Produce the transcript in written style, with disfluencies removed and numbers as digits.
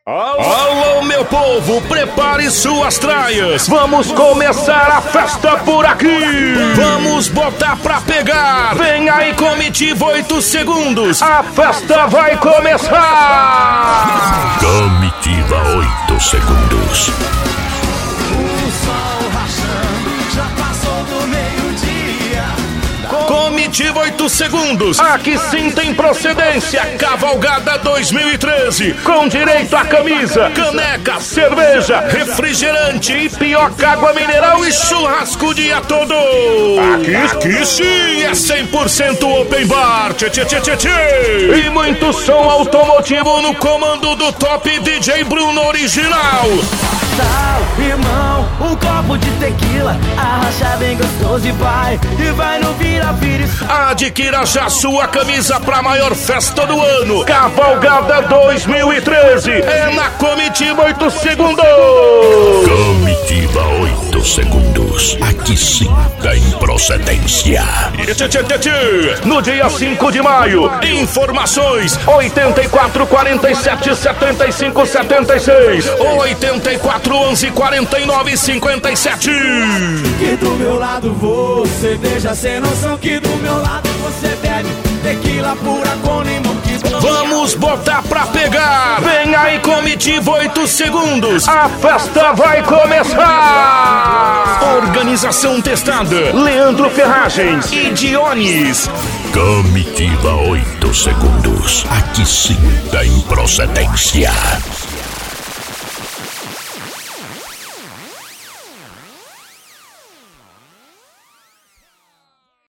Alô, meu povo, prepare suas traias. Vamos começar a festa por aqui. Vamos botar pra pegar. Vem aí, Comitiva 8 segundos. A festa vai começar. Comitiva 8 segundos. O sol rachando, já passou do meio-dia. Comitiva 8 segundos. Aqui sim tem procedência. Cavalgada 2013. Com direito a camisa, caneca, cerveja, refrigerante, ipioca, água mineral e churrasco o dia todo. Aqui sim é 100% open bar. Tchê, tchê, tchê, tchê, tchê. E muito som automotivo no comando do top DJ Bruno Original. Sal, irmão, um copo de tequila, arrocha bem gostoso e vai no vira-vira. Adquira já sua camisa pra maior festa do ano. Cavalgada 2013 é na Comitiva 8 segundos. Comitiva 8 segundos. Aqui sim tem procedência. No dia 5 de maio, informações 84 47 75 76 84 11 49 57. Que do meu lado você beija sem noção, que do meu lado você bebe tequila pura com limão. Vamos botar pra pegar. Vem aí, Comitiva 8 segundos. A festa vai começar. Organização testada: Leandro Ferragens e Dionis. Comitiva 8 segundos. Aqui sim tem procedência.